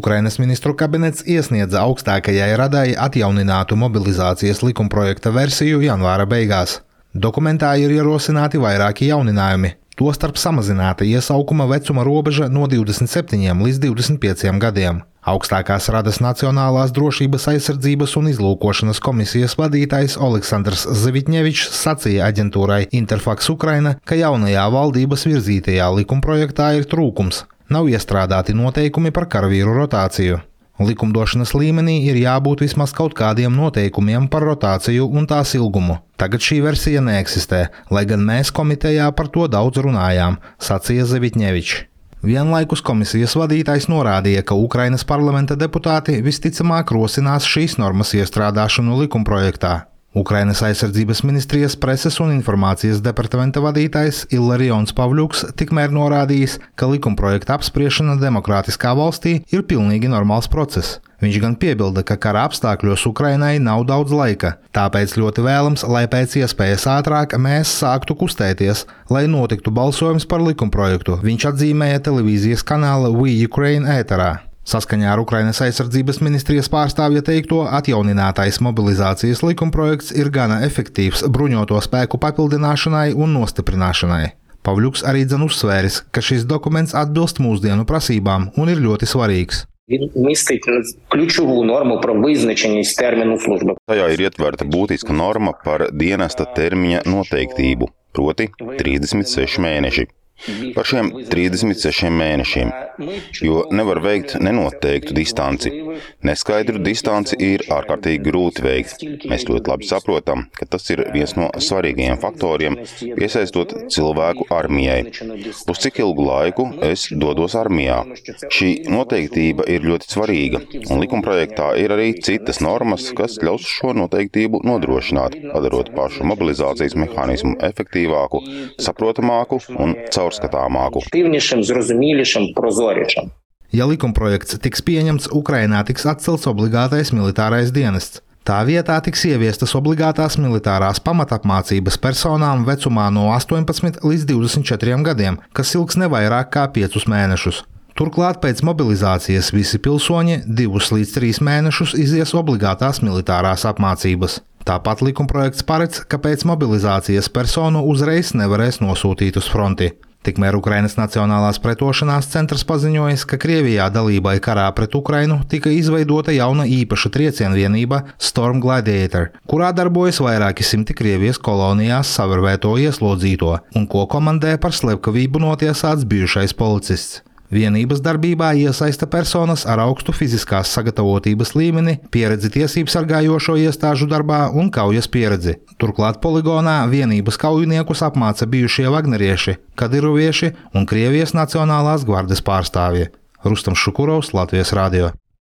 Ukrainas ministru kabinets iesniedza augstākajai radai atjauninātu mobilizācijas likumprojekta versiju janvāra beigās. Dokumentā ir ierosināti vairāki jauninājumi, tostarp samazināta iesaukuma vecuma robeža no 27 līdz 25 gadiem. Augstākās radas Nacionālās drošības aizsardzības un izlūkošanas komisijas vadītājs Oleksandrs Zavitņevičs sacīja aģentūrai Interfax Ukraina, ka jaunajā valdības virzītajā likumprojektā ir trūkums. Nav iestrādāti noteikumi par karavīru rotāciju. Likumdošanas līmenī ir jābūt vismaz kaut kādiem noteikumiem par rotāciju un tās ilgumu. Tagad šī versija neeksistē, lai gan mēs komitejā par to daudz runājām, sacīja Zavitņevičs. Vienlaikus komisijas vadītājs norādīja, ka Ukrainas parlamenta deputāti visticamāk rosinās šīs normas iestrādāšanu likumprojektā. Ukrainas aizsardzības ministrijas preses un informācijas departamenta vadītājs Ilarions Pavļuks tikmēr norādījis, ka likumprojekta apspriešana demokrātiskā valstī ir pilnīgi normāls process. Viņš gan piebilda, ka kara apstākļos Ukrainai nav daudz laika, tāpēc ļoti vēlams, lai pēc iespējas ātrāk mēs sāktu kustēties, lai notiktu balsojums par likumprojektu, viņš atzīmēja televīzijas kanāla We Ukraine ēterā. Saskaņā ar Ukrainas aizsardzības ministrijas pārstāvja teikto, atjauninātais mobilizācijas likumprojekts ir gana efektīvs bruņoto spēku papildināšanai un nostiprināšanai. Pavļuks arī uzsvēris, ka šis dokuments atbilst mūsdienu prasībām un ir ļoti svarīgs. Він містить ключову норму про визначеність терміну служби. Tajā ir ietverta būtiska norma par dienesta termiņa noteiktību, proti 36 mēneši. Par šiem 36 mēnešiem, jo nevar veikt nenoteiktu distanci. Neskaidru distanci ir ārkārtīgi grūti veikt. Mēs ļoti labi saprotam, ka tas ir viens no svarīgajiem faktoriem, piesaistot cilvēku armijai. Uz cik ilgu laiku es dodos armijā? Šī noteiktība ir ļoti svarīga, un likumprojektā ir arī citas normas, kas ļaus šo noteiktību nodrošināt, padarot pašu mobilizācijas mehānismu efektīvāku, saprotamāku un caurskatāmāku. Ja likumprojekts tiks pieņemts, Ukrainā tiks atcelts obligātais militārais dienests. Tā vietā tiks ieviestas obligātās militārās pamatapmācības personām vecumā no 18 līdz 24 gadiem, kas ilgs nevairāk kā 5 mēnešus. Turklāt pēc mobilizācijas visi pilsoņi 2 līdz 3 mēnešus izies obligātās militārās apmācības. Tāpat likumprojekts paredz, ka pēc mobilizācijas personu uzreiz nevarēs nosūtīt uz fronti. Tikmēr Ukrainas Nacionālās pretošanās centrs paziņojis, ka Krievijā dalībai karā pret Ukrainu tika izveidota jauna īpaša triecienvienība Storm Gladiator, kurā darbojas vairāki simti Krievijas kolonijās savervēto ieslodzīto un ko komandē par slepkavību notiesāts bijušais policists. Vienības darbībā iesaista personas ar augstu fiziskās sagatavotības līmeni, pieredzi tiesību sargājošo iestāžu darbā un kaujas pieredzi. Turklāt poligonā vienības kaujiniekus apmāca bijušie vagnerieši, kadiruvieši un Krievijas Nacionālās gvardes pārstāvji. Rustams Šukurovs, Latvijas radio.